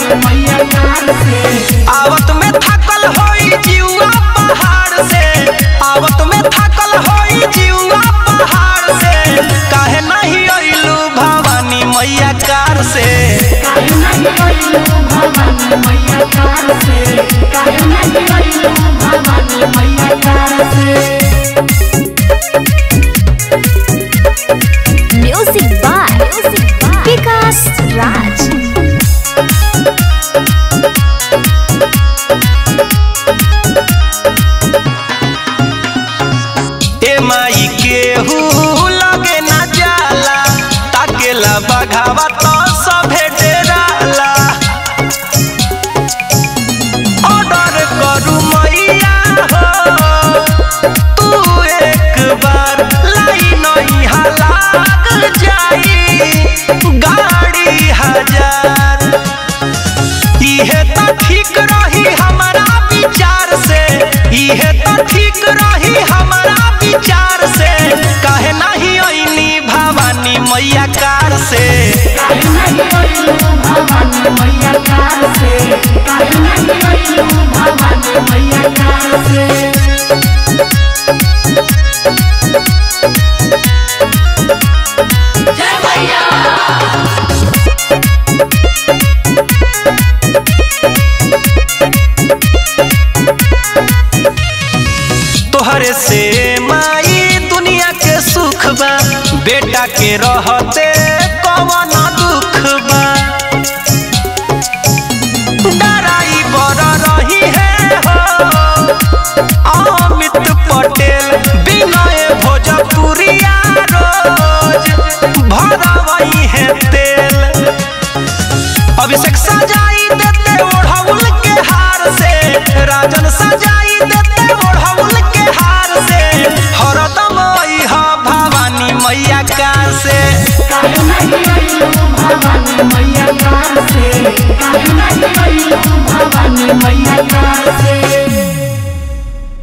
आवत में थकल होई जीवा पहाड़ से, आवत में थकल होई जीवा पहाड़ से, काहे नहीं अइलू भवानी मैया कार से, काहे नहीं अइलू भवानी मैया कार से, काहे नहीं अइलू भवानी मैया कार से। म्यूजिक बाय विकास राज। माई केहू लगे ना जाला, ताकेला बघावा तो सभे डेराला। ऑर्डर करू मैया हो तू एक बार, लाइन यहाँ लाग जाई गाड़ी हजार। इहे तो ठीक रही हमारा विचार से, इहे तो ठीक रही हमारा विचार से, काहे नहीं अइनी भवानी मैया कार से, काहे नहीं अइलू भवानी मैया कार से, काहे नहीं अइलू भवानी मैया कार से। जय मैया। तोहरे से माई दुनिया के सुख बा, बेटा के रहते कौन